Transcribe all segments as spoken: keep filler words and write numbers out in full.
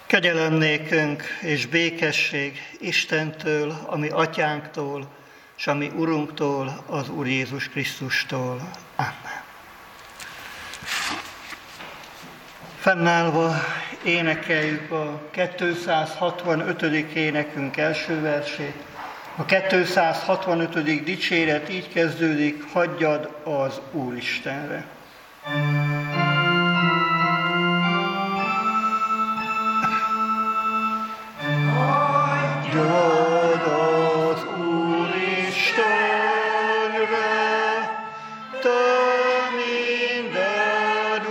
Kegyelem nékünk és békesség Istentől, a mi atyánktól, és a mi Urunktól, az Úr Jézus Krisztustól. Amen. Fennállva énekeljük a kétszázhatvanötödik énekünk első versét. A kétszázhatvanötödik dicséret így kezdődik: hagyjad az Úristenre. Hagyjad az Úristenre, te minden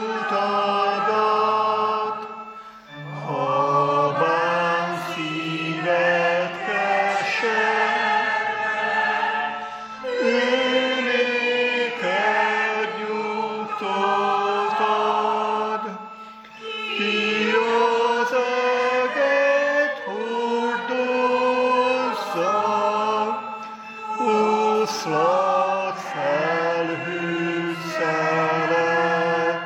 utadat, ha bán szíved keser, ő néked nyugtot ad, ki az eget hordozza, oszlat felhő szelet,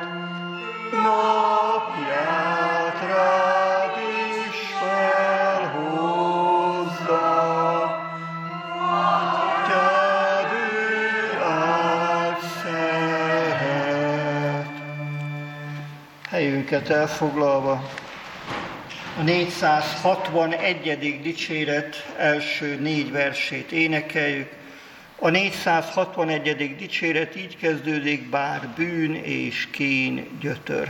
napját rád is felhozza, atyád ő átszeret. Helyünket elfoglalva a négyszázhatvanegyedik dicséret első négy versét énekeljük. A négyszázhatvanegyedik dicséret így kezdődik: bár bűn és kén gyötör.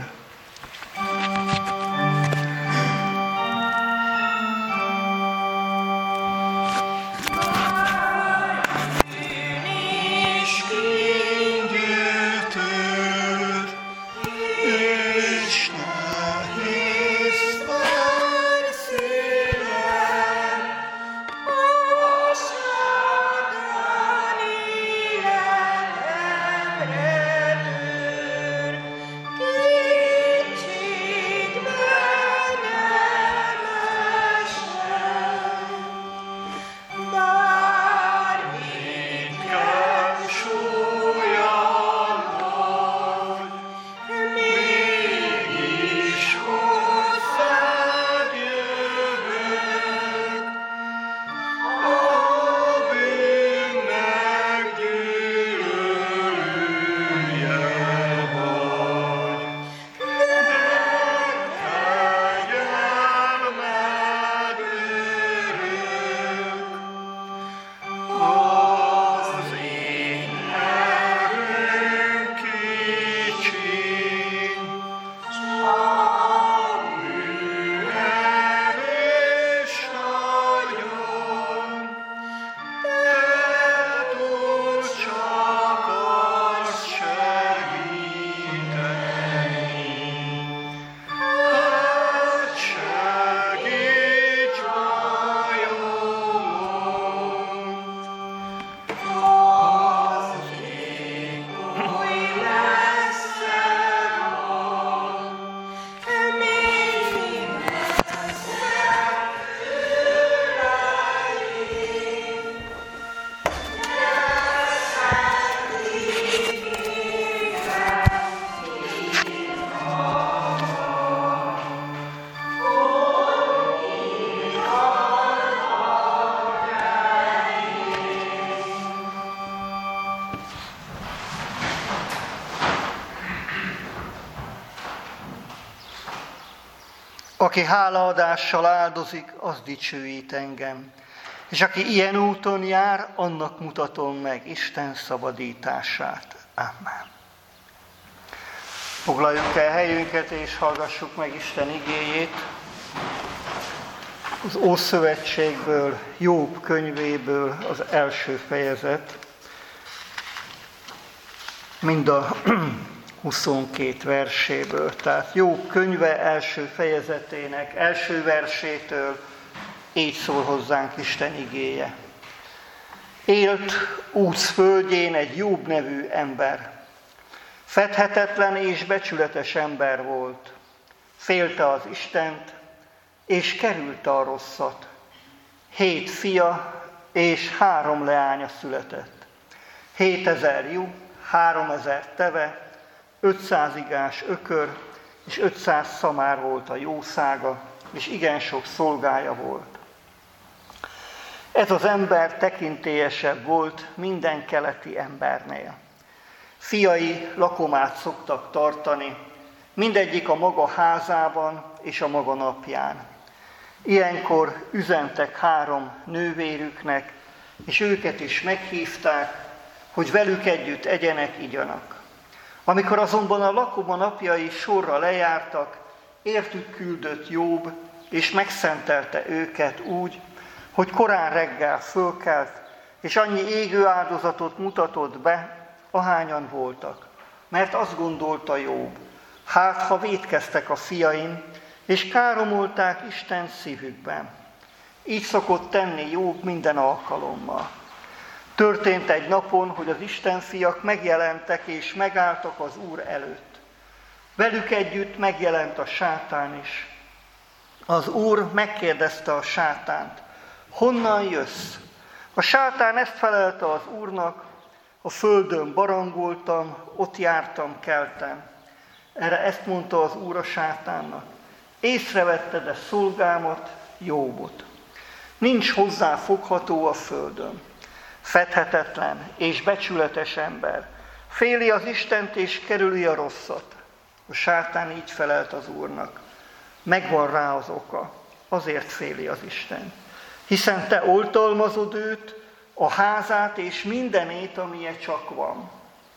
Aki hálaadással áldozik, az dicsőít engem. És aki ilyen úton jár, annak mutatom meg Isten szabadítását. Amen. Foglaljuk el helyünket, és hallgassuk meg Isten igéjét. Az Ószövetségből, Jób könyvéből az első fejezet, mind a huszonkét verséből. Tehát Jób könyve első fejezetének első versétől így szól hozzánk Isten igéje. Élt Úz földjén egy Jób nevű ember. Fedhetetlen és becsületes ember volt. Félte az Istent, és kerülte a rosszat. Hét fia és három leánya született. Hétezer juh, háromezer teve, ötszáz igás ökör, és ötszáz szamár volt a jószága, és igen sok szolgája volt. Ez az ember tekintélyesebb volt minden keleti embernél. Fiai lakomát szoktak tartani, mindegyik a maga házában és a maga napján. Ilyenkor üzentek három nővérüknek, és őket is meghívták, hogy velük együtt egyenek, igyanak. Amikor azonban a lakoma napjai sorra lejártak, értük küldött Jób, és megszentelte őket úgy, hogy korán reggel fölkelt, és annyi égő áldozatot mutatott be, ahányan voltak. Mert azt gondolta Jób, hát ha vétkeztek a fiaim, és káromolták Isten szívükben. Így szokott tenni Jób minden alkalommal. Történt egy napon, hogy az Isten fiak megjelentek és megálltak az Úr előtt. Velük együtt megjelent a sátán is. Az Úr megkérdezte a sátánt, honnan jössz? A sátán ezt felelte az Úrnak, a földön barangoltam, ott jártam, keltem. Erre ezt mondta az Úr a sátánnak, észrevetted-e szolgámat, Jóbot? Nincs hozzá fogható a földön. Fedhetetlen és becsületes ember. Féli az Istent és kerüli a rosszat. A sátán így felelt az Úrnak. Megvan rá az oka, azért féli az Isten. Hiszen te oltalmazod őt, a házát és mindenét, amilyen csak van.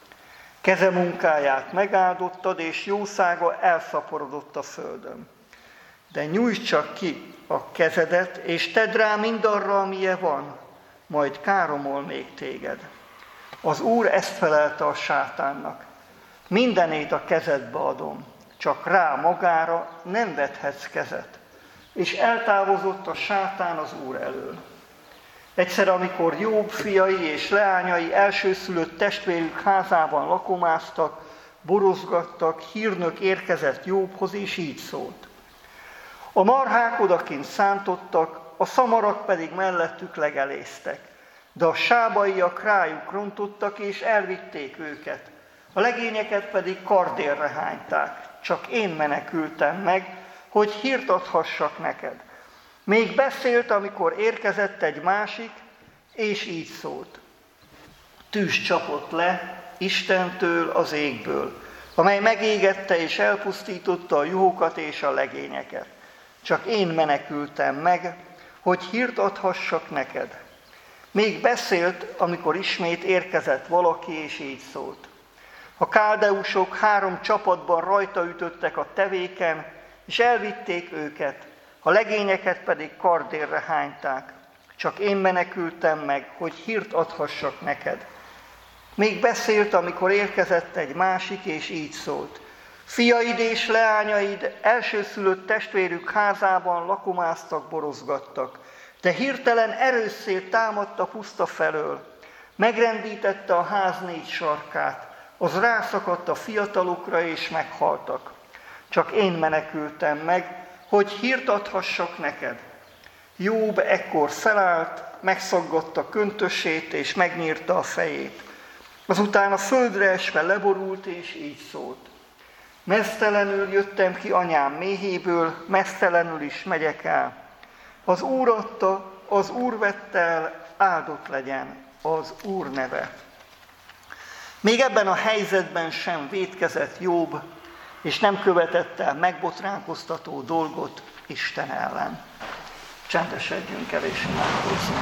Keze munkáját megáldottad, és jószága elszaporodott a földön. De nyújtsd csak ki a kezedet, és tedd rá mindarra, amilyen van, majd káromolnék téged. Az Úr ezt felelte a sátánnak. Mindenét a kezedbe adom, csak rá magára nem vethetsz kezet. És eltávozott a sátán az Úr elől. Egyszer, amikor Jób fiai és leányai elsőszülött testvérük házában lakomáztak, borozgattak, hírnök érkezett Jóbhoz, és így szólt. A marhák odakint szántottak, a szamarak pedig mellettük legeléztek, de a sábaiak rájuk rontottak, és elvitték őket. A legényeket pedig kardérre hányták, csak én menekültem meg, hogy hírt adhassak neked. Még beszélt, amikor érkezett egy másik, és így szólt. Tűz csapott le Istentől az égből, amely megégette és elpusztította a juhokat és a legényeket. Csak én menekültem meg, hogy hírt adhassak neked. Még beszélt, amikor ismét érkezett valaki, és így szólt. A káldeusok három csapatban rajta ütöttek a tevéken, és elvitték őket, a legényeket pedig kardérre hányták. Csak én menekültem meg, hogy hírt adhassak neked. Még beszélt, amikor érkezett egy másik, és így szólt. Fiaid és leányaid elsőszülött testvérük házában lakomáztak, borozgattak, de hirtelen erősszél támadt a puszta felől. Megrendítette a ház négy sarkát, az rászakadt a fiatalokra, és meghaltak. Csak én menekültem meg, hogy hírt adhassak neked. Jób ekkor felállt, megszaggatta köntösét, és megnyírta a fejét. Azután a földre esve leborult, és így szólt. Meztelenül jöttem ki anyám méhéből, meztelenül is megyek el. Az Úr adta, az Úr vette el, áldott legyen az Úr neve. Még ebben a helyzetben sem vétkezett Jób, és nem követett el megbotránkoztató dolgot Isten ellen. Csendesedjünk el és imádkozzunk.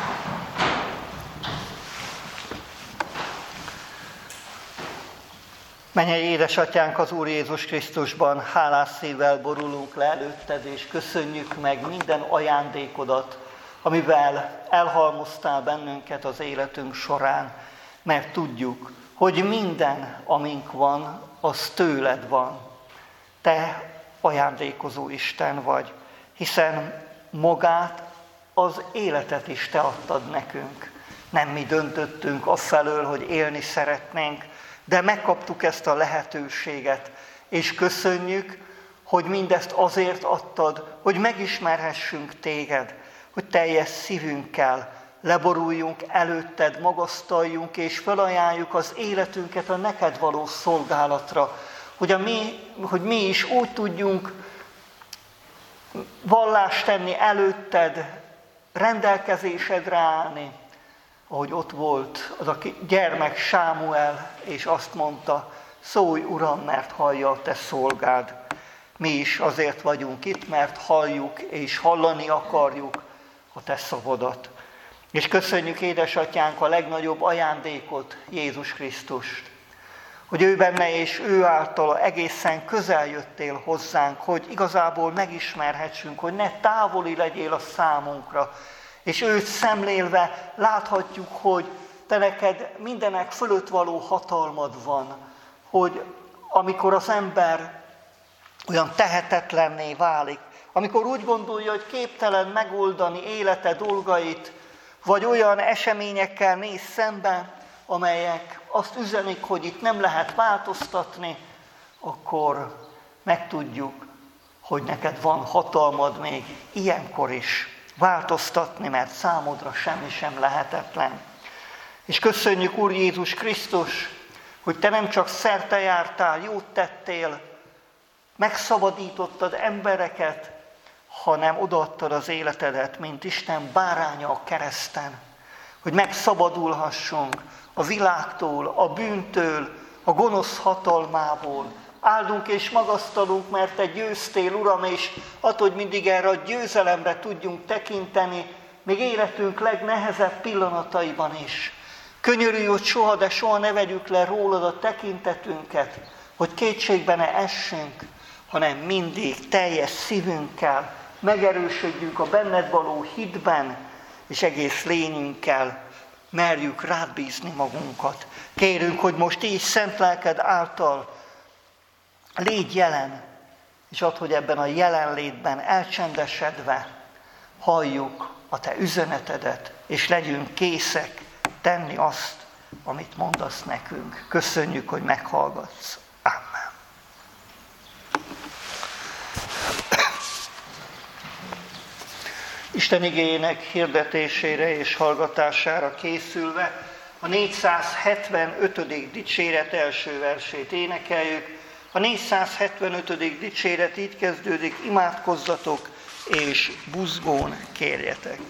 Mennyei édesatyánk, az Úr Jézus Krisztusban, hálás szívvel borulunk le előtted, és köszönjük meg minden ajándékodat, amivel elhalmoztál bennünket az életünk során, mert tudjuk, hogy minden, amink van, az tőled van. Te ajándékozó Isten vagy, hiszen magát, az életet is te adtad nekünk. Nem mi döntöttünk afelől, hogy élni szeretnénk, de megkaptuk ezt a lehetőséget, és köszönjük, hogy mindezt azért adtad, hogy megismerhessünk téged, hogy teljes szívünkkel leboruljunk előtted, magasztaljunk, és felajánljuk az életünket a neked való szolgálatra, hogy, a mi, hogy mi is úgy tudjunk vallást tenni előtted, rendelkezésedre állni, ahogy ott volt az a gyermek Sámuel, és azt mondta, szólj Uram, mert hallja a te szolgád. Mi is azért vagyunk itt, mert halljuk és hallani akarjuk a te szavadat. És köszönjük, édesatyánk, a legnagyobb ajándékot, Jézus Krisztust, hogy ő benne és ő általa egészen közel jöttél hozzánk, hogy igazából megismerhessünk, hogy ne távoli legyél a számunkra, és őt szemlélve láthatjuk, hogy te neked mindenek fölött való hatalmad van, hogy amikor az ember olyan tehetetlenné válik, amikor úgy gondolja, hogy képtelen megoldani élete dolgait, vagy olyan eseményekkel néz szembe, amelyek azt üzenik, hogy itt nem lehet változtatni, akkor megtudjuk, hogy neked van hatalmad még ilyenkor is változtatni, mert számodra semmi sem lehetetlen. És köszönjük, Úr Jézus Krisztus, hogy te nem csak szerte jártál, jót tettél, megszabadítottad embereket, hanem odaadtad az életedet, mint Isten báránya a kereszten, hogy megszabadulhassunk a világtól, a bűntől, a gonosz hatalmából. Áldunk és magasztalunk, mert te győztél, Uram, és attól, hogy mindig erre a győzelemre tudjunk tekinteni, még életünk legnehezebb pillanataiban is. Könyörülj, hogy soha, de soha ne vegyük le rólad a tekintetünket, hogy kétségbe ne essünk, hanem mindig teljes szívünkkel megerősödjünk a benned való hitben, és egész lényünkkel merjük rád bízni magunkat. Kérünk, hogy most így szent lelked által légy jelen, és add, hogy ebben a jelenlétben elcsendesedve halljuk a te üzenetedet, és legyünk készek tenni azt, amit mondasz nekünk. Köszönjük, hogy meghallgatsz. Amen. Isten igéjének hirdetésére és hallgatására készülve a négyszázhetvenötödik dicséret első versét énekeljük. A négyszázhetvenötödik dicséret így kezdődik, imádkozzatok és buzgón kérjetek.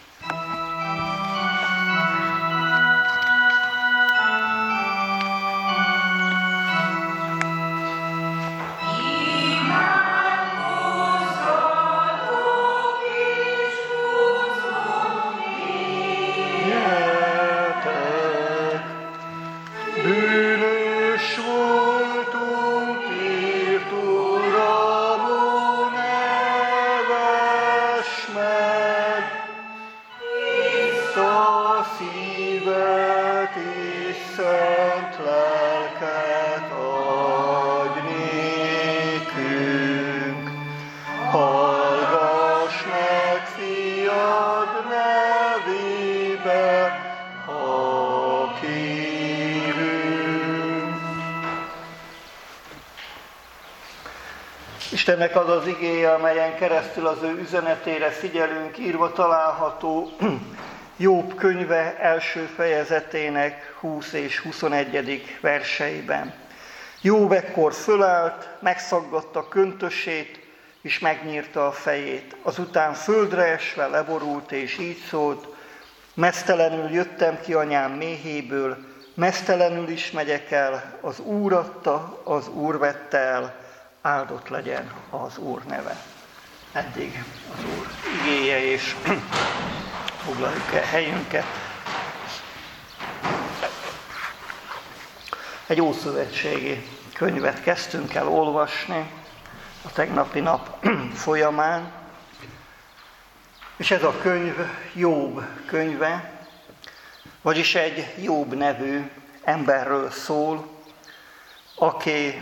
Istennek az az igéje, amelyen keresztül az ő üzenetére figyelünk, írva található Jobb könyve első fejezetének húsz és huszonegyedik verseiben. Jobb ekkor fölállt, megszaggatta köntösét, és megnyírta a fejét. Azután földre esve leborult, és így szólt, meztelenül jöttem ki anyám méhéből, meztelenül is megyek el, az Úr adta, az Úr vette el, áldott legyen az Úr neve. Eddig az Úr igéje, és foglaljuk el helyünket. Egy ószövetségi könyvet kezdtünk el olvasni a tegnapi nap folyamán, és ez a könyv Jobb könyve, vagyis egy Jobb nevű emberről szól, aki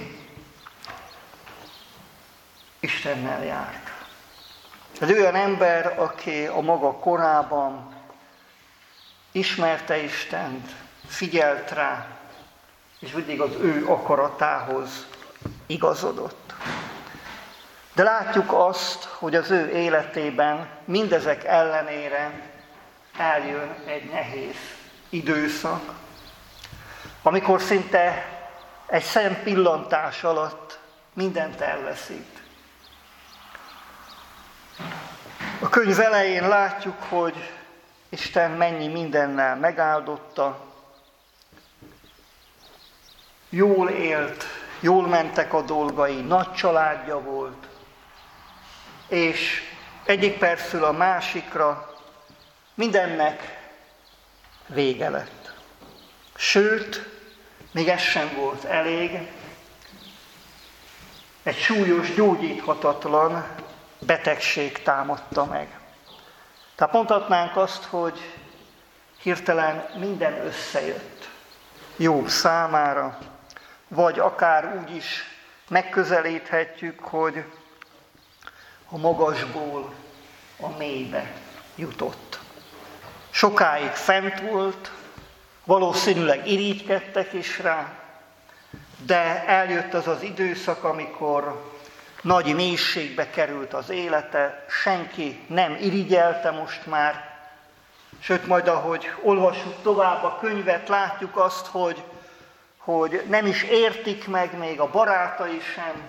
Istennel járt. Ez olyan ember, aki a maga korában ismerte Istent, figyelt rá, és mindig az ő akaratához igazodott. De látjuk azt, hogy az ő életében mindezek ellenére eljön egy nehéz időszak, amikor szinte egy szempillantás alatt mindent elveszít. A könyv elején látjuk, hogy Isten mennyi mindennel megáldotta, jól élt, jól mentek a dolgai, nagy családja volt, és egyik percről a másikra mindennek vége lett. Sőt, még ez sem volt elég, egy súlyos, gyógyíthatatlan betegség támadta meg. Tehát mondhatnánk azt, hogy hirtelen minden összejött Jobb számára, vagy akár úgy is megközelíthetjük, hogy a magasból a mélybe jutott. Sokáig fent volt, valószínűleg irigykedtek is rá, de eljött az az időszak, amikor nagy mélységbe került az élete, senki nem irigyelte most már, sőt majd ahogy olvassuk tovább a könyvet, látjuk azt, hogy, hogy nem is értik meg még a barátai sem,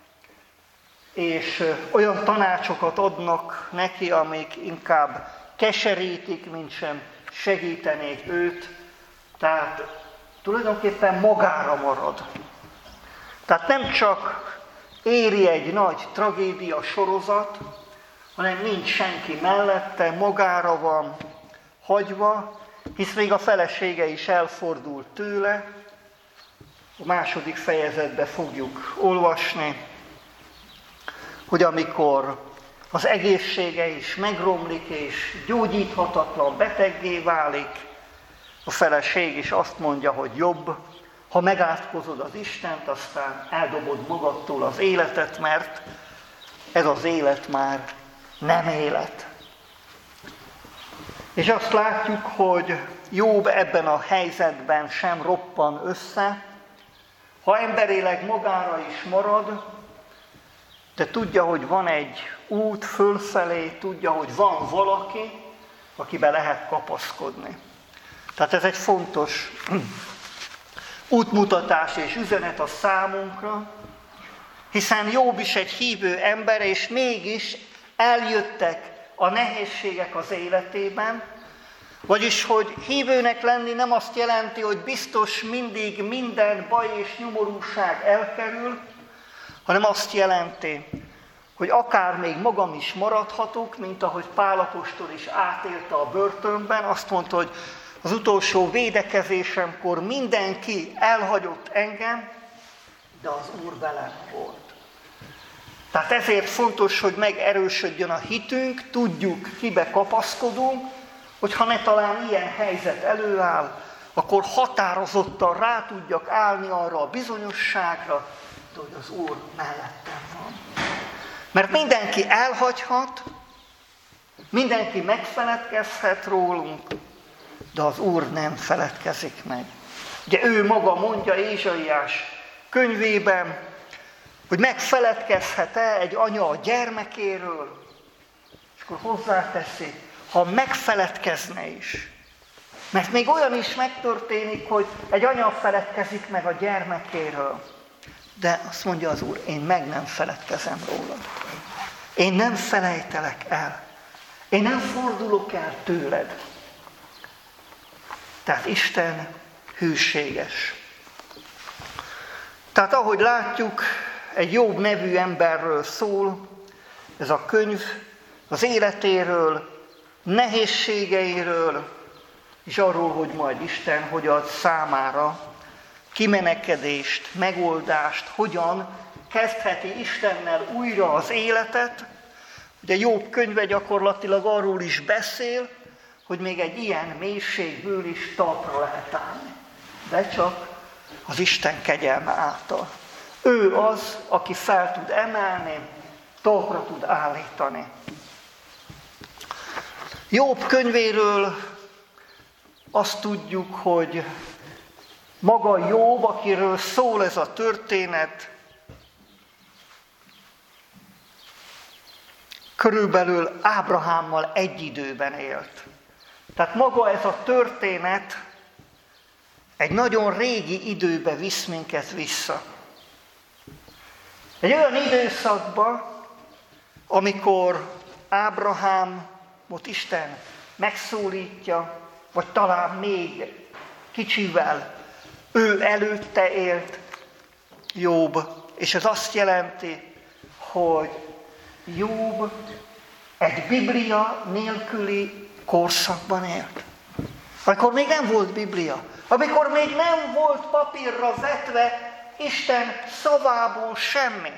és olyan tanácsokat adnak neki, amik inkább keserítik, mint sem segítenék őt, tehát tulajdonképpen magára marad. Tehát nem csak éri egy nagy tragédia sorozat, hanem nincs senki mellette, magára van hagyva, hisz még a felesége is elfordult tőle. A második fejezetben fogjuk olvasni, hogy amikor az egészsége is megromlik, és gyógyíthatatlan beteggé válik, a feleség is azt mondja, hogy jobb, ha megátkozod az Istent, aztán eldobod magadtól az életet, mert ez az élet már nem élet. És azt látjuk, hogy Jobb ebben a helyzetben sem roppan össze, ha emberileg magára is marad, de tudja, hogy van egy út fölfelé, tudja, hogy van valaki, akibe lehet kapaszkodni. Tehát ez egy fontos útmutatás és üzenet a számunkra, hiszen Jobb is egy hívő ember, és mégis eljöttek a nehézségek az életében, vagyis, hogy hívőnek lenni nem azt jelenti, hogy biztos mindig minden baj és nyomorúság elkerül, hanem azt jelenti, hogy akár még magam is maradhatok, mint ahogy Pál apostol is átélte a börtönben, azt mondta, hogy az utolsó védekezésemkor mindenki elhagyott engem, de az Úr velem volt. Tehát ezért fontos, hogy megerősödjön a hitünk, tudjuk, kibe kapaszkodunk, hogyha ne talán ilyen helyzet előáll, akkor határozottan rá tudjak állni arra a bizonyosságra, hogy az Úr mellettem van. Mert mindenki elhagyhat, mindenki megfeledkezhet rólunk, de az Úr nem feledkezik meg. Ugye ő maga mondja Ézsaiás könyvében, hogy megfeledkezhet-e egy anya a gyermekéről, és akkor hozzáteszi, ha megfeledkezne is. Mert még olyan is megtörténik, hogy egy anya feledkezik meg a gyermekéről. De azt mondja az Úr, én meg nem feledkezem rólad. Én nem felejtelek el. Én nem fordulok el tőled. Tehát Isten hűséges. Tehát ahogy látjuk, egy Jobb nevű emberről szól, ez a könyv az életéről, nehézségeiről, és arról, hogy majd Isten hogy ad számára kimenekedést, megoldást, hogyan kezdheti Istennel újra az életet. Ugye Jobb könyve gyakorlatilag arról is beszél, hogy még egy ilyen mélységből is talpra lehet állni. De csak az Isten kegyelme által. Ő az, aki fel tud emelni, talpra tud állítani. Jobb könyvéről azt tudjuk, hogy maga Jobb, akiről szól ez a történet, körülbelül Ábrahámmal egy időben élt. Tehát maga ez a történet egy nagyon régi időbe visz minket vissza. Egy olyan időszakba, amikor Ábrahámot Isten megszólítja, vagy talán még kicsivel ő előtte élt Jobb, és ez azt jelenti, hogy Jobb egy Biblia nélküli korszakban élt. Amikor még nem volt Biblia, amikor még nem volt papírra vetve Isten szavából semmi.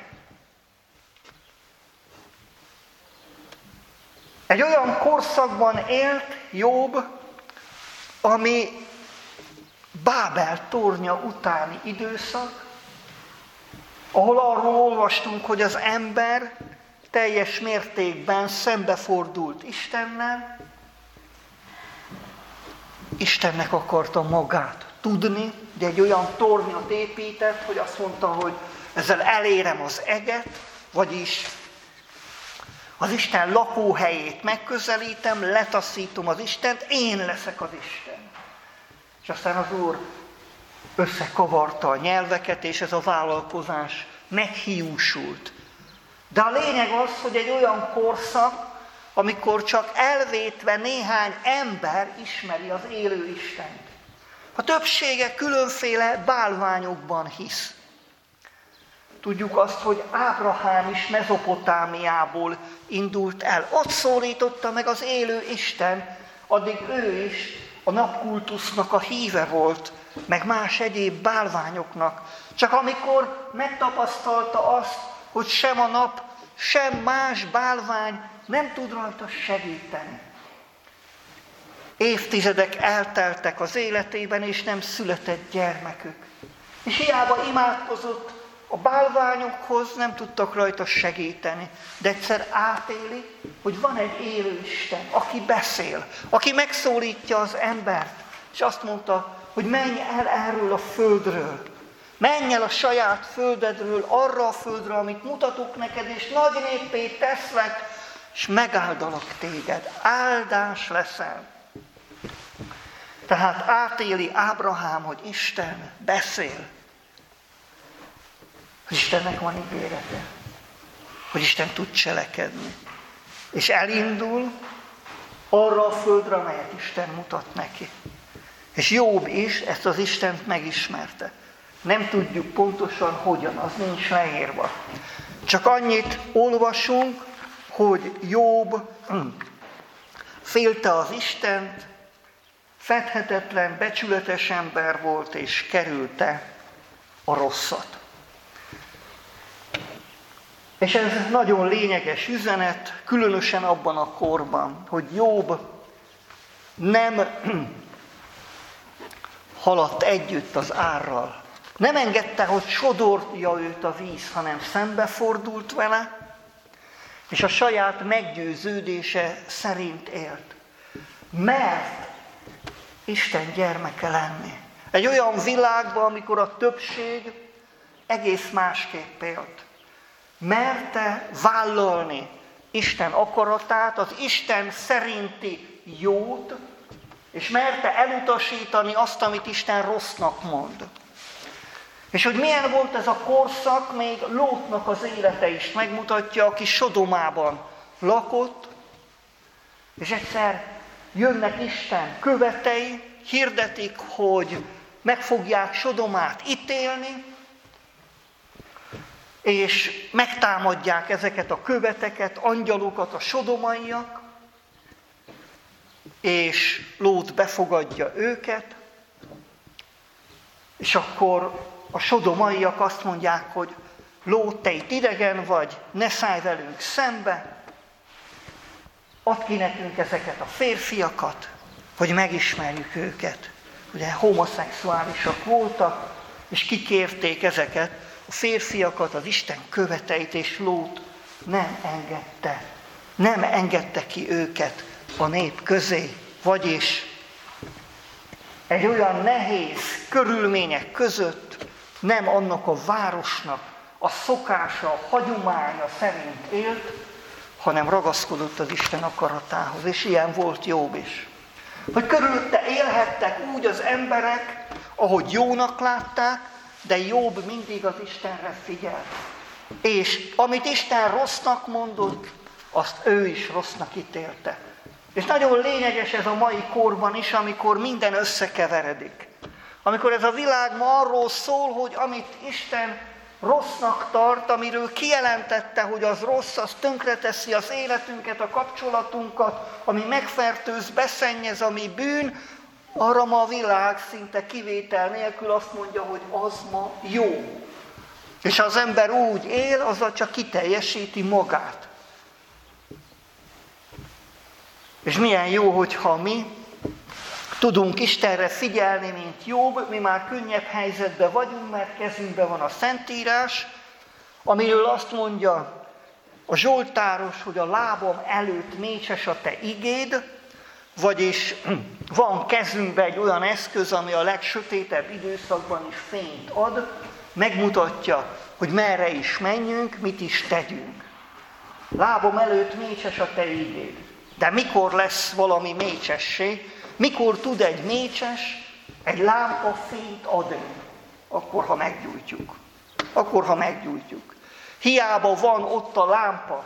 Egy olyan korszakban élt Jobb, ami Bábel tornya utáni időszak, ahol arról olvastunk, hogy az ember teljes mértékben szembefordult Istennel, Istennek akarta magát tudni, de egy olyan tornyot épített, hogy azt mondta, hogy ezzel elérem az eget, vagyis az Isten lakóhelyét megközelítem, letaszítom az Istent, én leszek az Isten. És aztán az Úr összekavarta a nyelveket, és ez a vállalkozás meghiúsult. De a lényeg az, hogy egy olyan korszak, amikor csak elvétve néhány ember ismeri az élő Istent. A többsége különféle bálványokban hisz. Tudjuk azt, hogy Ábrahám is Mezopotámiából indult el. Ott szólította meg az élő Isten, addig ő is a napkultusznak a híve volt, meg más egyéb bálványoknak. Csak amikor megtapasztalta azt, hogy sem a nap, sem más bálvány nem tud rajta segíteni. Évtizedek elteltek az életében, és nem született gyermekük. És hiába imádkozott a bálványokhoz, nem tudtak rajta segíteni. De egyszer átéli, hogy van egy élő Isten, aki beszél, aki megszólítja az embert. És azt mondta, hogy menj el erről a földről. Menj el a saját földedről arra a földre, amit mutatok neked, és nagy néppé teszlek, és megáldalak téged. Áldás leszel. Tehát átéli Ábrahám, hogy Isten beszél. Hogy Istennek van ígérete. Hogy Isten tud cselekedni. És elindul arra a földre, amelyet Isten mutat neki. És Jobb is ezt az Istent megismerte. Nem tudjuk pontosan hogyan, az nincs leírva. Csak annyit olvasunk, hogy Jobb félte az Istent, fedhetetlen, becsületes ember volt, és kerülte a rosszat. És ez nagyon lényeges üzenet, különösen abban a korban, hogy Jobb nem haladt együtt az árral. Nem engedte, hogy sodorja őt a víz, hanem szembefordult vele, és a saját meggyőződése szerint élt. Mert Isten gyermeke lenni. Egy olyan világban, amikor a többség egész másképp élt. Merte vállalni Isten akaratát, az Isten szerinti jót, és merte elutasítani azt, amit Isten rossznak mond. És hogy milyen volt ez a korszak, még Lótnak az élete is megmutatja, aki Sodomában lakott, és egyszer jönnek Isten követei, hirdetik, hogy meg fogják Sodomát ítélni, és megtámadják ezeket a követeket, angyalokat, a sodomaiak, és Lót befogadja őket, és akkor a sodomaiak azt mondják, hogy Lót, te itt idegen vagy, ne szállj velünk szembe, add ki nekünk ezeket a férfiakat, hogy megismerjük őket. Ugye homoszexuálisak voltak, és kikérték ezeket a férfiakat, az Isten követeit, és Lót nem engedte. Nem engedte ki őket a nép közé, vagyis egy olyan nehéz körülmények között nem annak a városnak a szokása, a hagyománya szerint élt, hanem ragaszkodott az Isten akaratához, és ilyen volt Jobb is. Hogy körülötte élhettek úgy az emberek, ahogy jónak látták, de Jobb mindig az Istenre figyelt. És amit Isten rossznak mondott, azt ő is rossznak ítélte. És nagyon lényeges ez a mai korban is, amikor minden összekeveredik. Amikor ez a világ ma arról szól, hogy amit Isten rossznak tart, amiről kijelentette, hogy az rossz, az tönkreteszi az életünket, a kapcsolatunkat, ami megfertőz, beszennyez, ami bűn, arra ma a világ szinte kivétel nélkül azt mondja, hogy az ma jó. És ha az ember úgy él, azzal csak kiteljesíti magát. És milyen jó, hogyha mi tudunk Istenre figyelni, mint Jobb, mi már könnyebb helyzetben vagyunk, mert kezünkben van a Szentírás, amiről azt mondja a Zsoltáros, hogy a lábam előtt mécses a te igéd, vagyis van kezünkben egy olyan eszköz, ami a legsötétebb időszakban is fényt ad, megmutatja, hogy merre is menjünk, mit is tegyünk. Lábam előtt mécses a te igéd. De mikor lesz valami mécsessé? Mikor tud egy mécses egy lámpa fényt adni? Akkor, ha meggyújtjuk. Akkor, ha meggyújtjuk. Hiába van ott a lámpa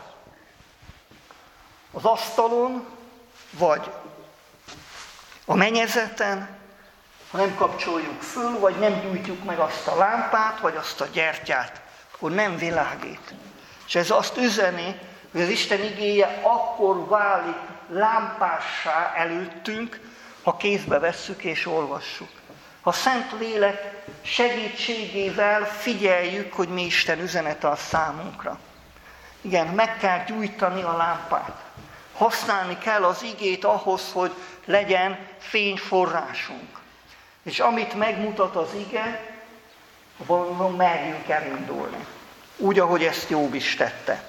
az asztalon, vagy a mennyezeten, ha nem kapcsoljuk föl, vagy nem gyújtjuk meg azt a lámpát, vagy azt a gyertyát, akkor nem világít. És ez azt üzeni, hogy az Isten igéje akkor válik lámpássá előttünk, ha kézbe vesszük és olvassuk. Ha Szent Lélek segítségével figyeljük, hogy mi Isten üzenete a számunkra. Igen, meg kell gyújtani a lámpát. Használni kell az igét ahhoz, hogy legyen fényforrásunk. És amit megmutat az ige, abban merjünk elindulni. Úgy, ahogy ezt Jobb is tette.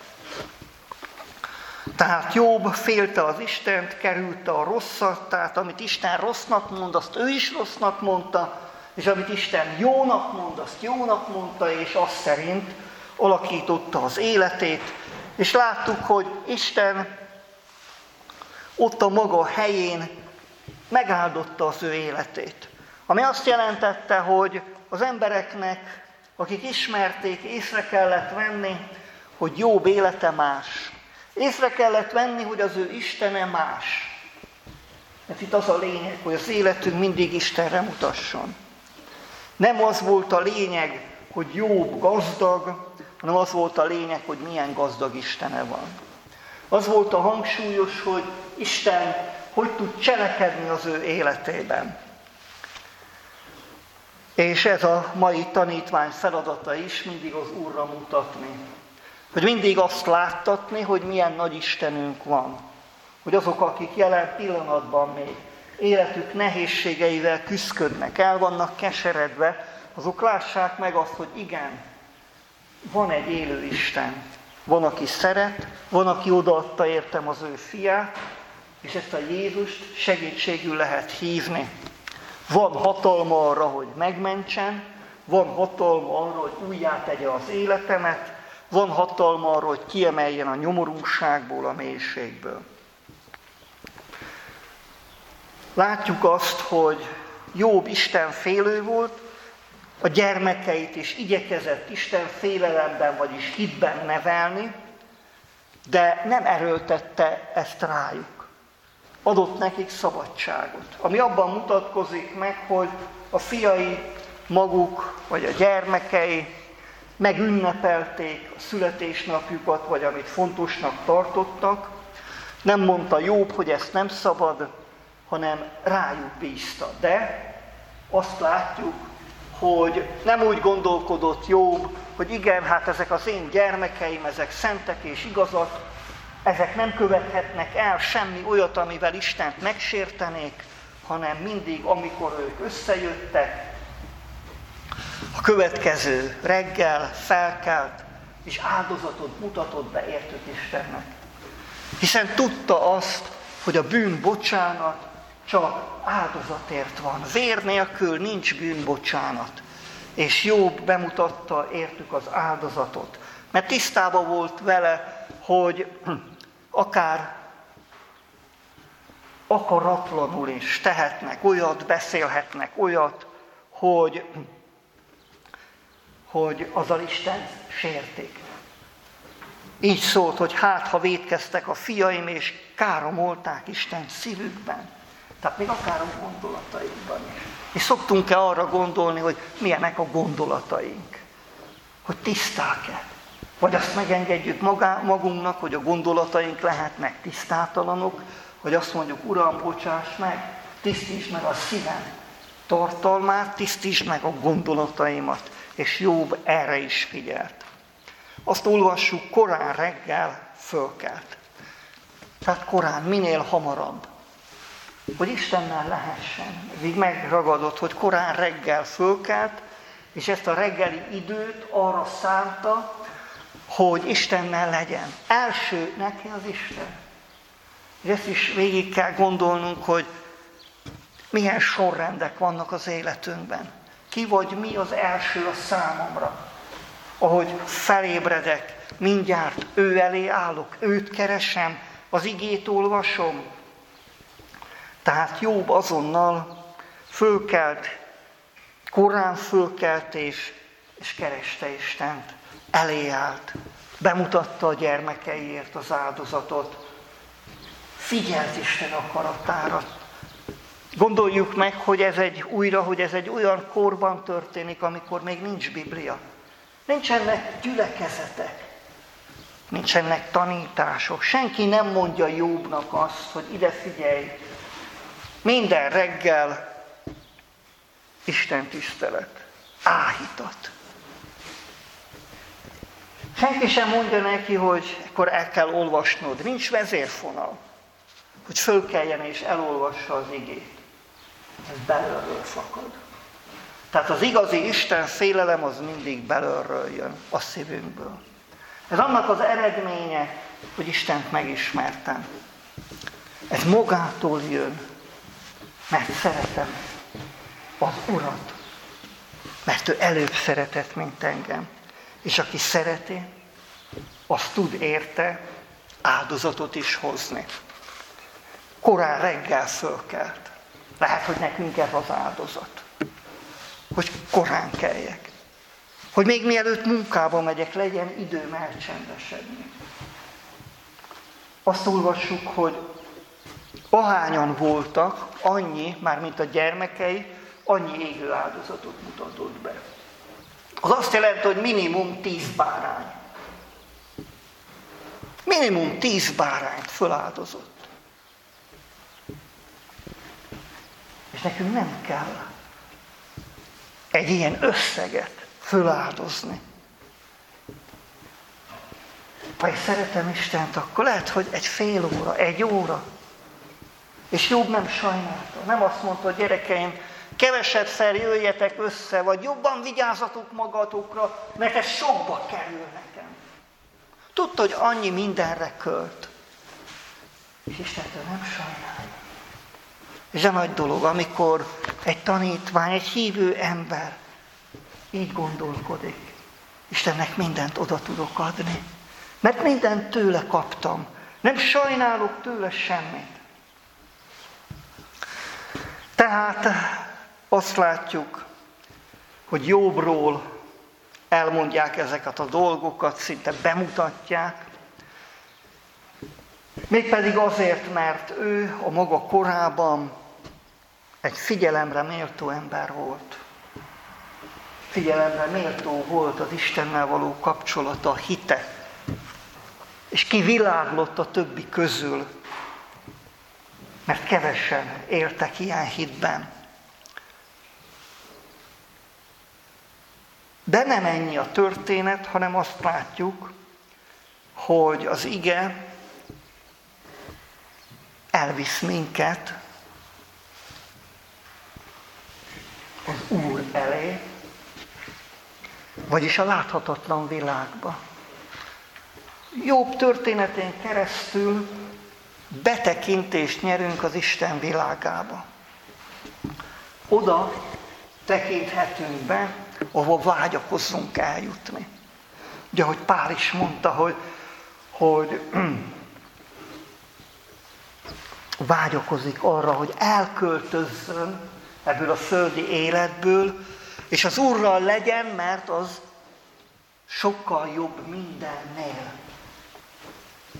Tehát Jobb félte az Istent, kerülte a rosszat, tehát amit Isten rossznak mond, azt ő is rossznak mondta, és amit Isten jónak mond, azt jónak mondta, és azt szerint alakította az életét. És láttuk, hogy Isten ott a maga helyén megáldotta az ő életét. Ami azt jelentette, hogy az embereknek, akik ismerték, észre kellett venni, hogy Jobb élete más. Észre kellett venni, hogy az ő Istene más. Mert itt az a lényeg, hogy az életünk mindig Istenre mutasson. Nem az volt a lényeg, hogy Jobb gazdag, hanem az volt a lényeg, hogy milyen gazdag Istene van. Az volt a hangsúlyos, hogy Isten hogy tud cselekedni az ő életében. És ez a mai tanítvány feladata is, mindig az Úrra mutatni. Hogy mindig azt láttatni, hogy milyen nagy Istenünk van. Hogy azok, akik jelen pillanatban még életük nehézségeivel küszködnek, el vannak keseredve, azok lássák meg azt, hogy igen, van egy élő Isten. Van, aki szeret, van, aki odaadta értem az ő fiát, és ezt a Jézust segítségül lehet hívni. Van hatalma arra, hogy megmentsen, van hatalma arra, hogy újjá tegye az életemet, van hatalma arra, hogy kiemeljen a nyomorúságból, a mélységből. Látjuk azt, hogy Jobb Isten félő volt, a gyermekeit is igyekezett Isten félelemben, vagyis hitben nevelni, de nem erőltette ezt rájuk. Adott nekik szabadságot, ami abban mutatkozik meg, hogy a fiai maguk, vagy a gyermekei megünnepelték a születésnapjukat, vagy amit fontosnak tartottak. Nem mondta Jobb, hogy ezt nem szabad, hanem rájuk bízta. De azt látjuk, hogy nem úgy gondolkodott Jobb, hogy igen, hát ezek az én gyermekeim, ezek szentek és igazak, ezek nem követhetnek el semmi olyat, amivel Istent megsértenék, hanem mindig, amikor ők összejöttek, a következő reggel felkelt, és áldozatot mutatott be értük Istennek. Hiszen tudta azt, hogy a bűn bocsánat csak áldozatért van. Vér nélkül nincs bűnbocsánat. És Jobb bemutatta értük az áldozatot. Mert tisztában volt vele, hogy akár akaratlanul is tehetnek olyat, beszélhetnek olyat, hogy, hogy azzal Isten sértik. Így szólt, hogy hát, ha vétkeztek a fiaim, és káromolták Isten szívükben. Tehát még akár a gondolataikban is. És szoktunk-e arra gondolni, hogy milyenek a gondolataink? Hogy tiszták-e? Vagy azt megengedjük magá, magunknak, hogy a gondolataink lehetnek tisztátalanok, hogy azt mondjuk, Uram, bocsáss meg, tisztítsd meg a szívem tartalmát, tisztítsd meg a gondolataimat. És Jobb erre is figyelt. Azt olvassuk, korán reggel fölkelt. Tehát korán, minél hamarabb. Hogy Istennel lehessen. Így megragadott, hogy korán reggel fölkelt, és ezt a reggeli időt arra szánta, hogy Istennel legyen. Első neki az Isten. És ezt is végig kell gondolnunk, hogy milyen sorrendek vannak az életünkben. Ki vagy mi az első a számomra. Ahogy felébredek, mindjárt ő elé állok, őt keresem, az igét olvasom. Tehát Jobb azonnal fölkelt, korán fölkelt és, és kereste Istent, elé állt, bemutatta a gyermekeiért az áldozatot, figyelt Isten akaratára. Gondoljuk meg, hogy ez egy újra, hogy ez egy olyan korban történik, amikor még nincs Biblia. Nincsenek gyülekezetek, nincsenek tanítások. Senki nem mondja Jobbnak azt, hogy ide figyelj, minden reggel Isten tisztelet, áhítat. Senki sem mondja neki, hogy akkor el kell olvasnod. Nincs vezérfonal, hogy fölkeljen és elolvassa az igét. Ez belülről fakad. Tehát az igazi Isten félelem az mindig belülről jön, a szívünkből. Ez annak az eredménye, hogy Istent megismertem. Ez magától jön, mert szeretem az Urat. Mert ő előbb szeretett, mint engem. És aki szereti, az tud érte áldozatot is hozni. Korán reggel fölkelt. Lehet, hogy nekünk ez az áldozat. Hogy korán keljek. Hogy még mielőtt munkába megyek, legyen időm elcsendesedni. Azt olvassuk, hogy ahányan voltak, annyi, mármint a gyermekei, annyi égő áldozatot mutatott be. Az azt jelenti, hogy minimum tíz bárány. Minimum tíz bárányt föláldozott. És nekünk nem kell egy ilyen összeget föláldozni. Ha én szeretem Istent, akkor lehet, hogy egy fél óra, egy óra. És Jobb nem sajnálta. Nem azt mondta, hogy gyerekeim, kevesebbszer jöjjetek össze, vagy jobban vigyázzatok magatokra, mert ez sokba kerül nekem. Tudta, hogy annyi mindenre költ. És Istentől nem sajnálja. És a nagy dolog, amikor egy tanítvány, egy hívő ember így gondolkodik. Istennek mindent oda tudok adni. Mert mindent tőle kaptam. Nem sajnálok tőle semmit. Tehát azt látjuk, hogy Jobbról elmondják ezeket a dolgokat, szinte bemutatják. Mégpedig azért, mert ő a maga korában egy figyelemre méltó ember volt. Figyelemre méltó volt az Istennel való kapcsolata, a hite. És kiviláglott a többi közül, mert kevesen éltek ilyen hitben. De nem ennyi a történet, hanem azt látjuk, hogy az ige elvisz minket az Úr elé, vagyis a láthatatlan világba. Jobb történetén keresztül betekintést nyerünk az Isten világába. Oda tekinthetünk be, ahol vágyakozzunk eljutni. Ugye, ahogy Pál is mondta, hogy, hogy vágyakozik arra, hogy elköltözzön ebből a földi életből, és az Úrral legyen, mert az sokkal jobb mindennél.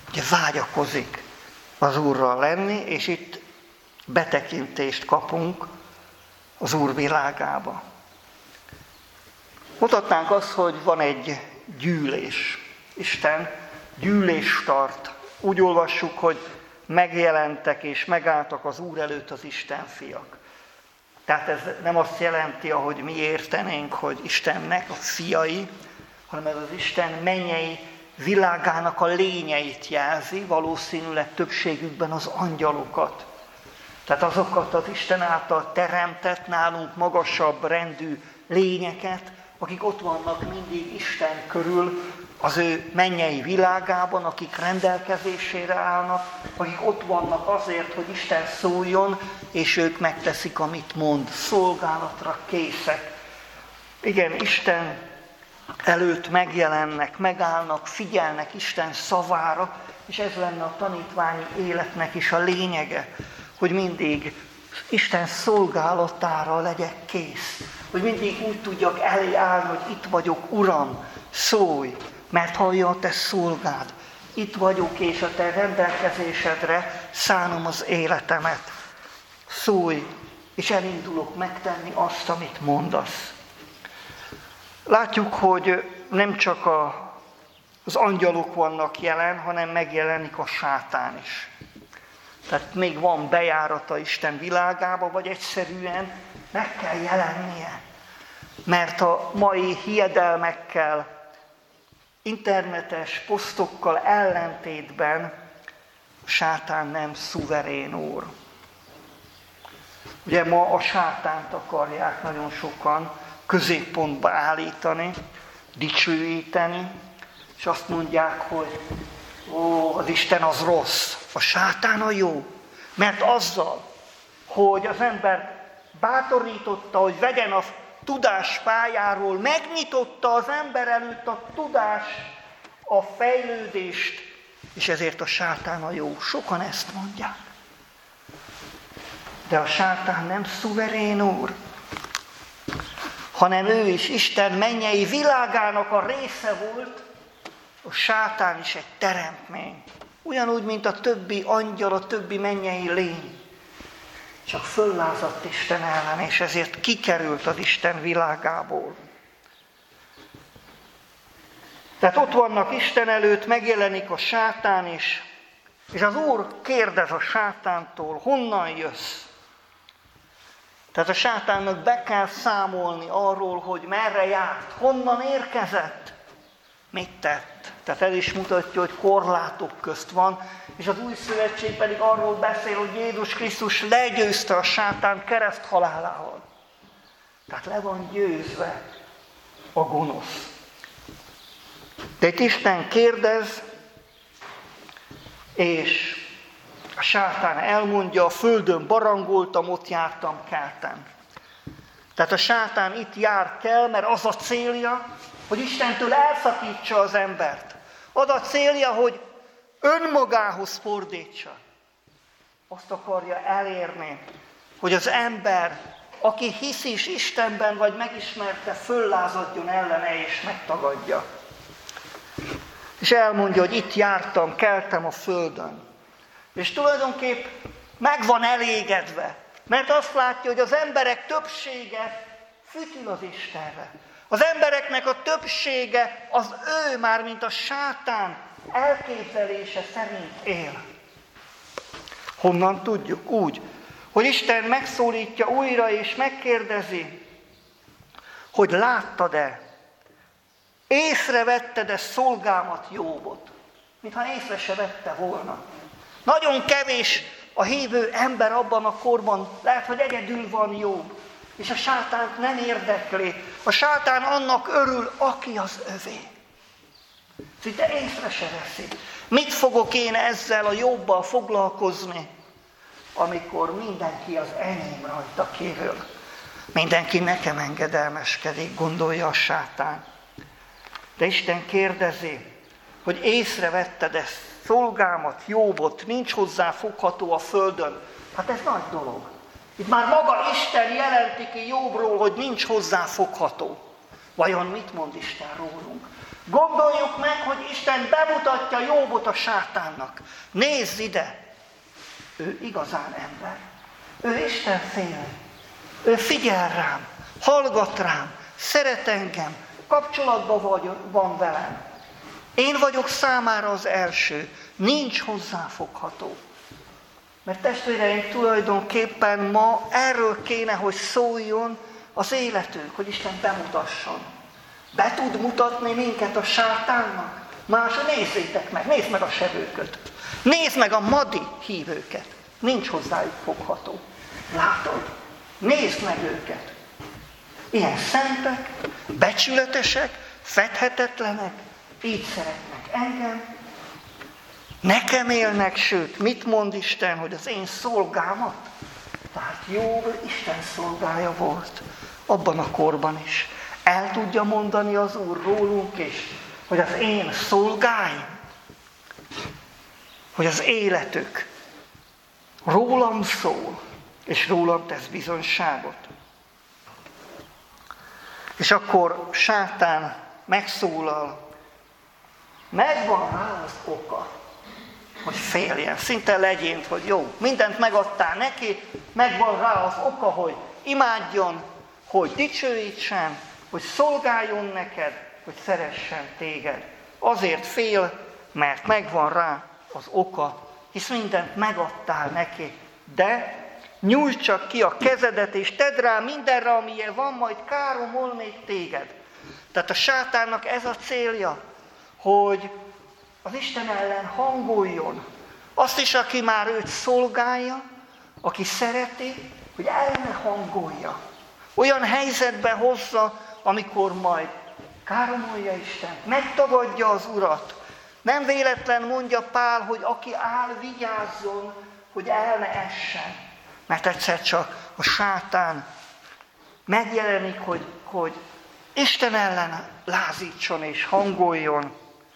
ugye vágyakozik az Úrral lenni, és itt betekintést kapunk az Úr világába. Mutatnánk azt, hogy van egy gyűlés. Isten gyűlést tart. Úgy olvassuk, hogy megjelentek és megálltak az Úr előtt az Isten fiak. Tehát ez nem azt jelenti, ahogy mi értenénk, hogy Istennek a fiai, hanem ez az Isten mennyei világának a lényeit jelzi, valószínűleg többségükben az angyalokat. Tehát azokat az Isten által teremtett, nálunk magasabb rendű lényeket, akik ott vannak mindig Isten körül, az ő mennyei világában, akik rendelkezésére állnak, akik ott vannak azért, hogy Isten szóljon, és ők megteszik, amit mond, szolgálatra készek. Igen, Isten előtt megjelennek, megállnak, figyelnek Isten szavára, és ez lenne a tanítványi életnek is a lényege, hogy mindig Isten szolgálatára legyek kész, hogy mindig úgy tudjak elé állni, hogy itt vagyok, Uram, szólj, mert hallja a te szolgád. Itt vagyok, és a te rendelkezésedre szánom az életemet. Szólj, és elindulok megtenni azt, amit mondasz. Látjuk, hogy nem csak a, az angyalok vannak jelen, hanem megjelenik a sátán is. Tehát még van bejárata Isten világába, vagy egyszerűen meg kell jelennie. Mert a mai hiedelmekkel, internetes posztokkal ellentétben a sátán nem szuverén úr. Ugye ma a sátánt akarják nagyon sokan középpontba állítani, dicsőíteni, és azt mondják, hogy ó, az Isten az rossz, a sátán a jó. Mert azzal, hogy az ember bátorította, hogy vegyen a tudás pályáról, megnyitotta az ember előtt a tudás, a fejlődést, és ezért a sátán a jó. Sokan ezt mondják. De a sátán nem szuverén úr, hanem ő is Isten mennyei világának a része volt, a sátán is egy teremtmény. Ugyanúgy, mint a többi angyal, a többi mennyei lény. Csak föllázadt Isten ellen, és ezért kikerült az Isten világából. Tehát ott vannak Isten előtt, megjelenik a sátán is, és az Úr kérdez a sátántól, honnan jössz? Tehát a sátánnak be kell számolni arról, hogy merre járt, honnan érkezett, mit tett. Tehát el is mutatja, hogy korlátok közt van, és az új szövetség pedig arról beszél, hogy Jézus Krisztus legyőzte a sátán kereszthalálával. Tehát le van győzve a gonosz. De itt Isten kérdez, és a sátán elmondja, a földön barangoltam, ott jártam, keltem. Tehát a sátán itt jár kell, mert az a célja, hogy Istentől elszakítsa az embert. Az a célja, hogy önmagához fordítsa. Azt akarja elérni, hogy az ember, aki hisz is Istenben, vagy megismerte, föllázadjon ellene és megtagadja. És elmondja, hogy itt jártam, keltem a földön. És tulajdonképp meg van elégedve, mert azt látja, hogy az emberek többsége fütyül az Istenre. Az embereknek a többsége az ő, már mint a sátán elképzelése szerint él. Honnan tudjuk? Úgy, hogy Isten megszólítja újra és megkérdezi, hogy láttad-e, észrevetted-e szolgámat, Jóbot? Mintha észre se vette volna. Nagyon kevés a hívő ember abban a korban, lehet, hogy egyedül van Jób, és a sátánt nem érdekli. A sátán annak örül, aki az övé. Szinte észre se veszi. Mit fogok én ezzel a Jóbbal foglalkozni, amikor mindenki az enyém rajta kívül? Mindenki nekem engedelmeskedik, gondolja a sátán. De Isten kérdezi, hogy észrevetted ezt, szolgámat, Jóbot, nincs hozzá fogható a földön. Hát ez nagy dolog. Itt már maga Isten jelenti ki Jóbról, hogy nincs hozzá fogható. Vajon mit mond Isten rólunk? Gondoljuk meg, hogy Isten bemutatja Jóbot a sátánnak. Nézz ide! Ő igazán ember. Ő Isten fél. Ő figyel rám, hallgat rám, szeret engem, kapcsolatban vagy, van velem. Én vagyok számára az első, nincs hozzáfogható. Mert testvéreim, tulajdonképpen ma erről kéne, hogy szóljon az életünk, hogy Isten bemutasson. Be tud mutatni minket a sátánnak? Másra nézzétek meg, nézd meg a sevőköt. Nézd meg a madi hívőket. Nincs hozzájuk fogható. Látod? Nézd meg őket. Ilyen szentek, becsületesek, fedhetetlenek, így szeretnek engem. Nekem élnek, sőt, mit mond Isten, hogy az én szolgámat? Tehát Jobb Isten szolgája volt, abban a korban is. El tudja mondani az Úr rólunk is, hogy az én szolgáim, hogy az életük rólam szól, és rólam tesz bizonyságot. És akkor sátán megszólal, megvan rá az oka, hogy féljen. Szinte legyint, hogy jó, mindent megadtál neki, megvan rá az oka, hogy imádjon, hogy dicsőítsen, hogy szolgáljon neked, hogy szeressen téged. Azért fél, mert megvan rá az oka, hisz mindent megadtál neki, de nyújts csak ki a kezedet, és tedd rá mindenre, amilyen van, majd káromol még téged. Tehát a sátánnak ez a célja, hogy az Isten ellen hangoljon. Azt is, aki már őt szolgálja, aki szereti, hogy ellene hangolja. Olyan helyzetbe hozza, amikor majd káromolja Istent, megtagadja az Urat. Nem véletlen mondja Pál, hogy aki áll, vigyázzon, hogy el ne essen. Mert egyszer csak a sátán megjelenik, hogy, hogy Isten ellen lázítson és hangoljon.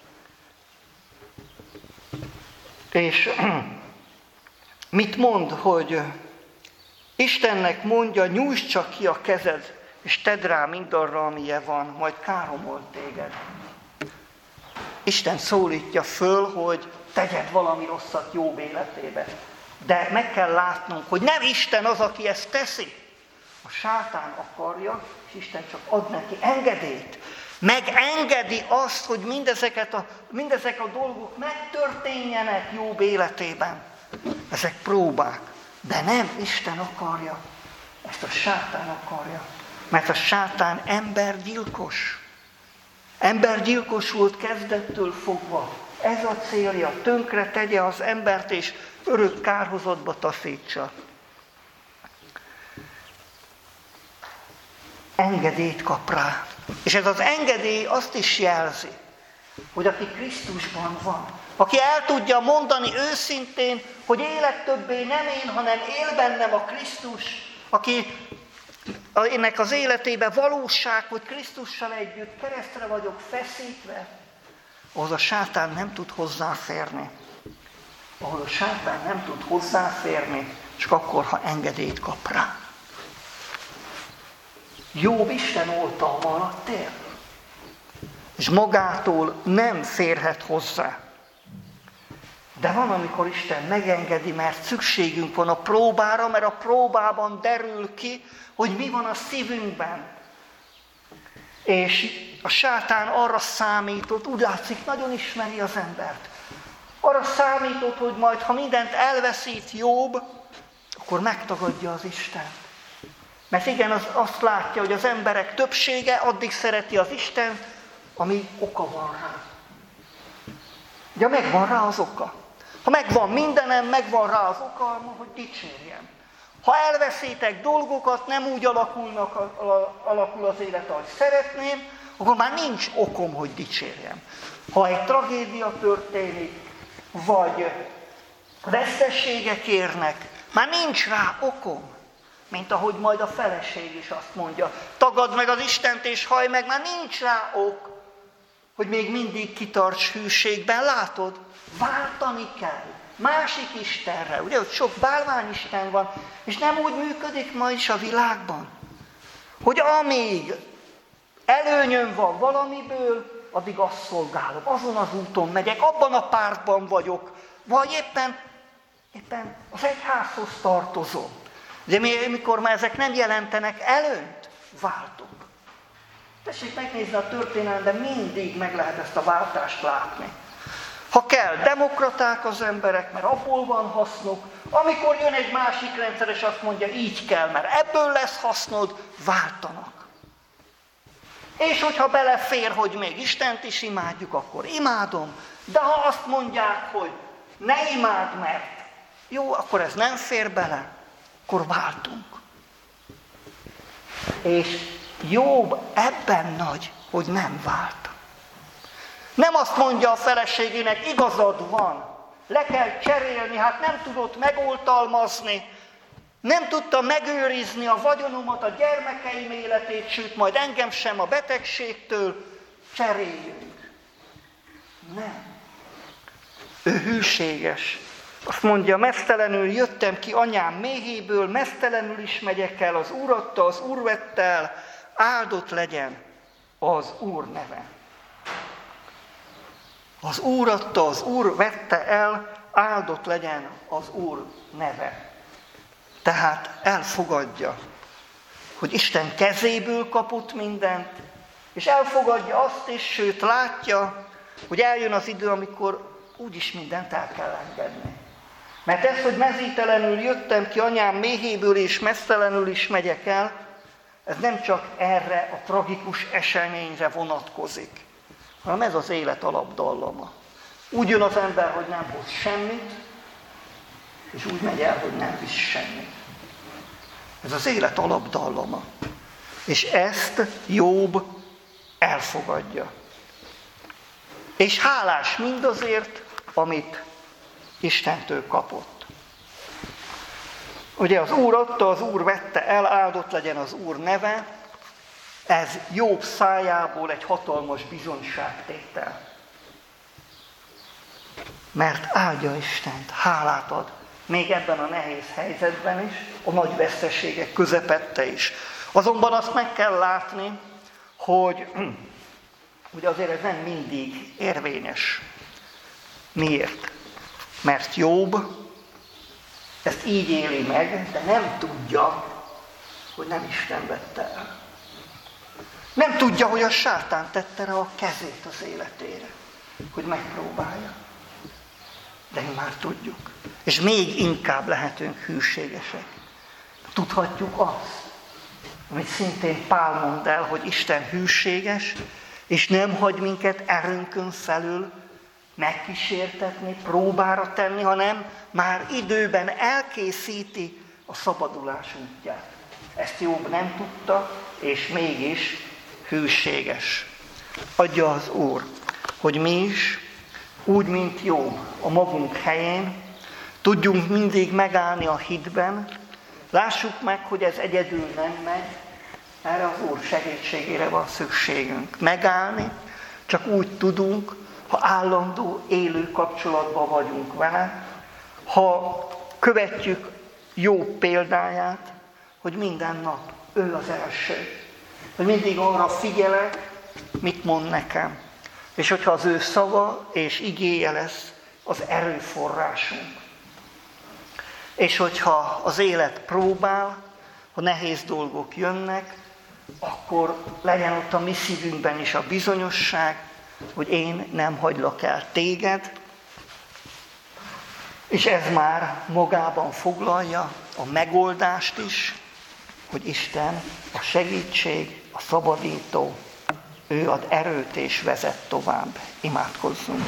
És mit mond, hogy Istennek mondja, nyújtsd csak ki a kezed, és tedd rá mindarra, amilyen van, majd káromol téged. Isten szólítja föl, hogy tegyed valami rosszat Jobb életébe. De meg kell látnunk, hogy nem Isten az, aki ezt teszi. A sátán akarja, és Isten csak ad neki engedélyt. Megengedi azt, hogy mindezeket a, mindezek a dolgok megtörténjenek Jobb életében. Ezek próbák. De nem Isten akarja. Ezt a sátán akarja. Mert a sátán embergyilkos. Embergyilkos volt kezdettől fogva. Ez a célja, tönkre tegye az embert, és örök kárhozatba taszítsa. Engedélyt kap rá. És ez az engedély azt is jelzi, hogy aki Krisztusban van, aki el tudja mondani őszintén, hogy élek többé nem én, hanem él bennem a Krisztus, aki ennek az életébe valóság, hogy Krisztussal együtt keresztre vagyok feszítve, ahhoz a sátán nem tud hozzáférni. Ahol a sátán nem tud hozzáférni, csak akkor, ha engedélyt kap rá. Jobb Isten oltalma alatt él, és magától nem férhet hozzá. De van, amikor Isten megengedi, mert szükségünk van a próbára, mert a próbában derül ki, hogy mi van a szívünkben. És a sátán arra számított, úgy látszik, nagyon ismeri az embert. Arra számított, hogy majd, ha mindent elveszít Jobb, akkor megtagadja az Istent. Mert igen, az, azt látja, hogy az emberek többsége addig szereti az Istent, amíg oka van rá. Ugye megvan rá az oka. Ha megvan mindenem, megvan rá az oka, hogy dicsérjem. Ha elveszítek dolgokat, nem úgy alakulnak, alakul az élet, ahogy szeretném, akkor már nincs okom, hogy dicsérjem. Ha egy tragédia történik, vagy vesztességek érnek, már nincs rá okom. Mint ahogy majd a feleség is azt mondja. Tagadd meg az Istent és hallj meg, már nincs rá ok, hogy még mindig kitarts hűségben. Látod? Váltani kell. Másik Istenre. Ugye, hogy sok bálványisten van, és nem úgy működik ma is a világban, hogy amíg előnyöm van valamiből, addig azt szolgálom, azon az úton megyek, abban a pártban vagyok, vagy éppen, éppen az egyházhoz tartozom. De mikor már ezek nem jelentenek előnyt, váltunk. Tessék megnézni a történelemben, mindig meg lehet ezt a váltást látni. Ha kell, demokraták az emberek, mert abból van hasznuk. Amikor jön egy másik rendszer, és azt mondja, így kell, mert ebből lesz hasznod, váltanak. És hogyha belefér, hogy még Istent is imádjuk, akkor imádom. De ha azt mondják, hogy ne imádd, mert jó, akkor ez nem fér bele, akkor váltunk. És Jobb ebben nagy, hogy nem vált. Nem azt mondja a feleségének, igazad van, le kell cserélni, hát nem tudott megoltalmazni, nem tudta megőrizni a vagyonomat, a gyermekeim életét, sőt, majd engem sem a betegségtől, cseréljünk. Nem. Ő hűséges. Azt mondja, meztelenül jöttem ki anyám méhéből, meztelenül is megyek el, az Úr adta, az Úr vette el, áldott legyen az Úr neve. Az Úr adta, az Úr vette el, áldott legyen az Úr neve. Tehát elfogadja, hogy Isten kezéből kapott mindent, és elfogadja azt is, sőt látja, hogy eljön az idő, amikor úgyis mindent el kell engedni. Mert ez, hogy mezítelenül jöttem ki anyám méhéből, és meztelenül is megyek el, ez nem csak erre a tragikus eseményre vonatkozik, hanem ez az élet alapdallama. Úgy jön az ember, hogy nem hoz semmit, és úgy megy el, hogy nem visz semmit. Ez az élet alapdallama. És ezt Jobb elfogadja. És hálás mindazért, amit Istentől kapott. Ugye az Úr adta, az Úr vette el, áldott legyen az Úr neve, ez Jobb szájából egy hatalmas bizonyságtétel. Mert áldja Istent, hálát ad, még ebben a nehéz helyzetben is, a nagy veszteségek közepette is. Azonban azt meg kell látni, hogy ugye azért ez nem mindig érvényes. Miért? Mert Jobb ezt így éli meg, de nem tudja, hogy nem Isten vette el. Nem tudja, hogy a sátán tette rá a kezét az életére, hogy megpróbálja. De mi már tudjuk. És még inkább lehetünk hűségesek. Tudhatjuk azt, amit szintén Pál mond el, hogy Isten hűséges, és nem hagy minket erőnkön felül megkísértetni, próbára tenni, hanem már időben elkészíti a szabadulás útját. Ezt Jobb nem tudta, és mégis hűséges. Adja az Úr, hogy mi is, úgy, mint Jobb, a magunk helyén, tudjunk mindig megállni a hitben, lássuk meg, hogy ez egyedül nem megy, erre az Úr segítségére van szükségünk. Megállni, csak úgy tudunk, ha állandó élő kapcsolatban vagyunk vele, ha követjük Jobb példáját, hogy minden nap ő az első, hogy mindig arra figyelek, mit mond nekem. És hogyha az ő szava és igéje lesz az erőforrásunk. És hogyha az élet próbál, ha nehéz dolgok jönnek, akkor legyen ott a mi szívünkben is a bizonyosság, hogy én nem hagylak el téged, és ez már magában foglalja a megoldást is, hogy Isten a segítség, a szabadító, ő ad erőt és vezet tovább. Imádkozzunk.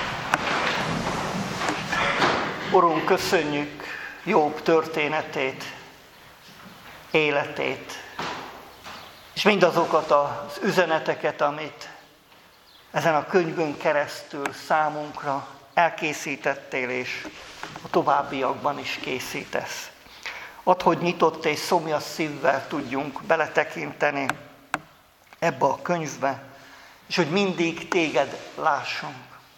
Urunk, köszönjük Jobb történetét, életét, és mindazokat az üzeneteket, amit ezen a könyvön keresztül számunkra elkészítettél, és a továbbiakban is készítesz. Add, hogy nyitott és szomjas szívvel tudjunk beletekinteni ebbe a könyvbe, és hogy mindig téged lássunk.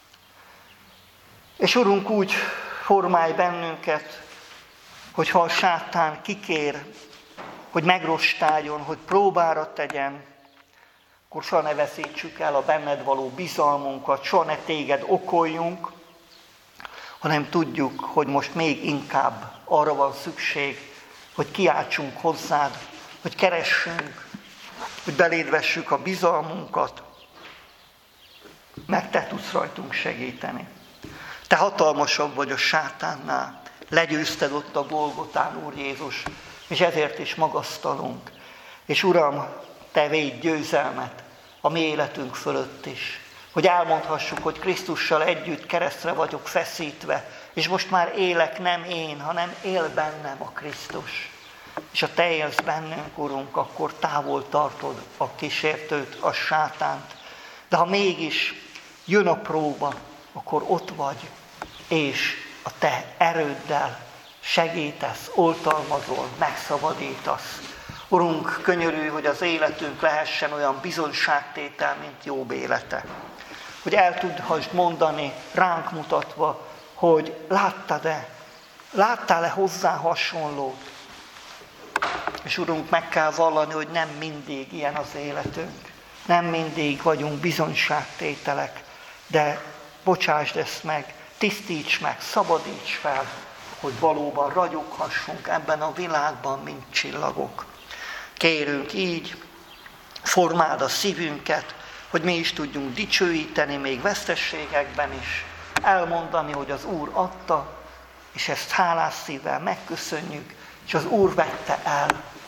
És Urunk, úgy formálj bennünket, hogyha a sátán kikér, hogy megrostáljon, hogy próbára tegyen, akkor soha ne veszítsük el a benned való bizalmunkat, soha ne téged okoljunk, hanem tudjuk, hogy most még inkább arra van szükség, hogy kiáltsunk hozzád, hogy keressünk, hogy beléd vessük a bizalmunkat, mert te tudsz rajtunk segíteni. Te hatalmasabb vagy a sátánnál, legyőzted ott a Golgotán, Úr Jézus, és ezért is magasztalunk. És Uram, te védj győzelmet a mi életünk fölött is, hogy elmondhassuk, hogy Krisztussal együtt keresztre vagyok feszítve, és most már élek nem én, hanem él bennem a Krisztus. És ha te élsz bennünk, Urunk, akkor távol tartod a kísértőt, a sátánt. De ha mégis jön a próba, akkor ott vagy, és a te erőddel segítesz, oltalmazol, megszabadítasz. Urunk, könyörű, hogy az életünk lehessen olyan bizonyságtétel, mint Jobb élete. Hogy el tudhassd mondani, ránk mutatva, hogy láttad-e, láttál-e hozzá hasonlót. És Urunk, meg kell vallani, hogy nem mindig ilyen az életünk. Nem mindig vagyunk bizonyságtételek, de bocsásd ezt meg, tisztíts meg, szabadíts fel, hogy valóban ragyoghassunk ebben a világban, mint csillagok. Kérünk így, formáld a szívünket, hogy mi is tudjunk dicsőíteni, még vesztességekben is, elmondani, hogy az Úr adta, és ezt hálás szívvel megköszönjük, és az Úr vette el.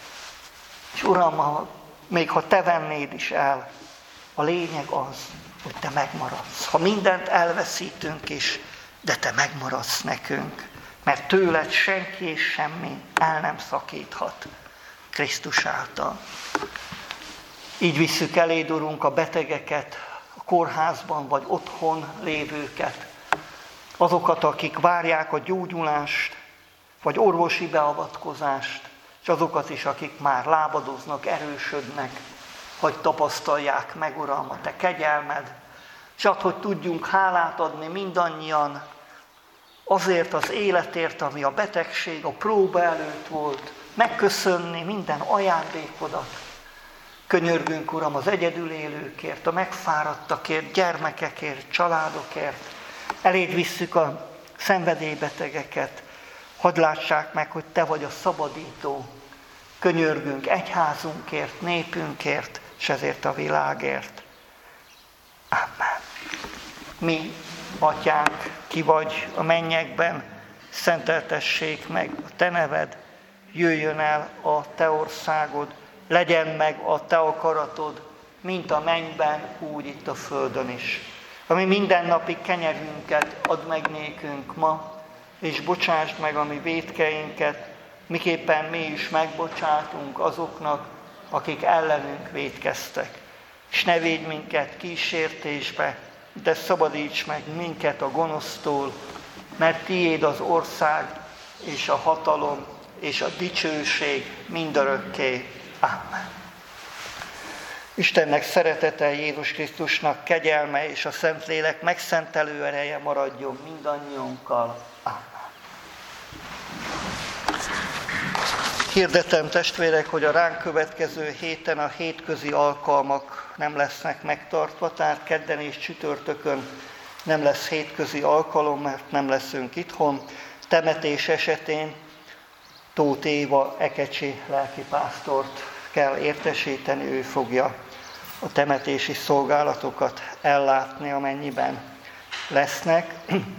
És Uram, ha, még ha te vennéd is el, a lényeg az, hogy te megmaradsz. Ha mindent elveszítünk is, de te megmaradsz nekünk, mert tőled senki és semmi el nem szakíthat Krisztus által. Így visszük eléd, Urunk, a betegeket, a kórházban vagy otthon lévőket, azokat, akik várják a gyógyulást, vagy orvosi beavatkozást, és azokat is, akik már lábadoznak, erősödnek, hogy tapasztalják meg, Uram, a te kegyelmed, és add, hogy tudjunk hálát adni mindannyian azért az életért, ami a betegség, a próba előtt volt, megköszönni minden ajándékodat. Könyörgünk, Uram, az egyedül élőkért, a megfáradtakért, gyermekekért, családokért. Eléd visszük a szenvedélybetegeket. Hadd lássák meg, hogy te vagy a szabadító. Könyörgünk egyházunkért, népünkért, és ezért a világért. Amen. Mi, Atyánk, ki vagy a mennyekben, szenteltessék meg a te neved, jöjjön el a te országod, legyen meg a te akaratod, mint a mennyben, úgy itt a földön is. Ami mindennapi kenyerünket add meg nékünk ma, és bocsásd meg a mi vétkeinket, miképpen mi is megbocsátunk azoknak, akik ellenünk vétkeztek. És ne védj minket kísértésbe, de szabadíts meg minket a gonosztól, mert tiéd az ország, és a hatalom, és a dicsőség mindörökké. Amen. Istennek szeretete, Jézus Krisztusnak kegyelme és a Szentlélek megszentelő ereje maradjon mindannyiunkkal. Amen. Hirdetem, testvérek, hogy a ránk következő héten a hétközi alkalmak nem lesznek megtartva, tehát kedden és csütörtökön nem lesz hétközi alkalom, mert nem leszünk itthon. Temetés esetén Tóth Éva ekecsi lelkipásztort kell értesíteni, ő fogja a temetési szolgálatokat ellátni, amennyiben lesznek.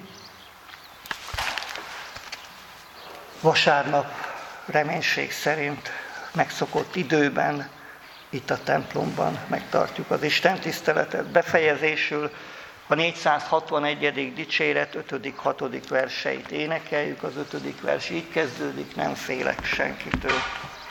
Vasárnap reménység szerint megszokott időben itt a templomban megtartjuk az istentiszteletet. Befejezésül a négyszázhatvanegyedik dicséret ötödik hatodik verseit énekeljük. Az ötödik vers így kezdődik: nem félek senkitől.